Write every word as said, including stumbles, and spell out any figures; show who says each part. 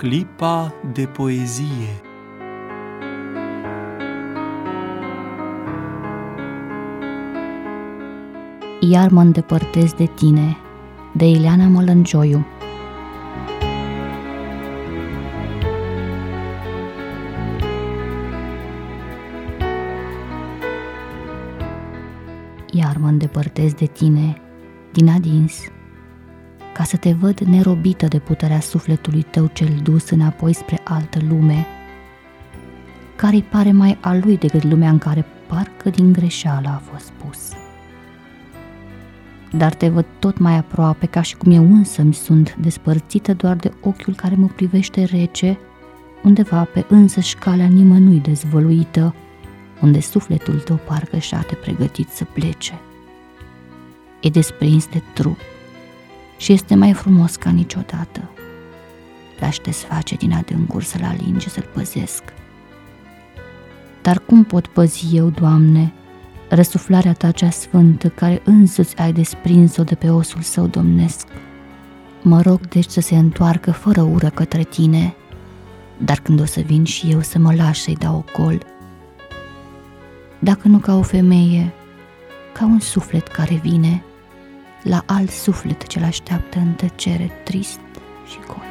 Speaker 1: Clipa de poezie.
Speaker 2: Iar mă îndepărtez de tine, de Ileana Mălăncioiu. Iar mă îndepărtez de tine, din adins, ca să te văd nerobită de puterea sufletului tău cel dus înapoi spre altă lume, care-i pare mai a lui decât lumea în care parcă din greșeală a fost pus. Dar te văd tot mai aproape, ca și cum eu însă-mi sunt despărțită doar de ochiul care mă privește rece, undeva pe însăși calea nimănui dezvăluită, unde sufletul tău parcă șate pregătit să plece. E desprins de trup și este mai frumos ca niciodată. L-aș desface din adâncuri să-l aling și să-l păzesc. Dar cum pot păzi eu, Doamne, răsuflarea ta cea sfântă, care însuți ai desprins-o de pe osul său domnesc? Mă rog deci să se întoarcă fără ură către tine, dar când o să vin și eu să mă lași să-i dau ocol, dacă nu ca o femeie, ca un suflet care vine la alt suflet ce-l așteaptă în tăcere trist și gol.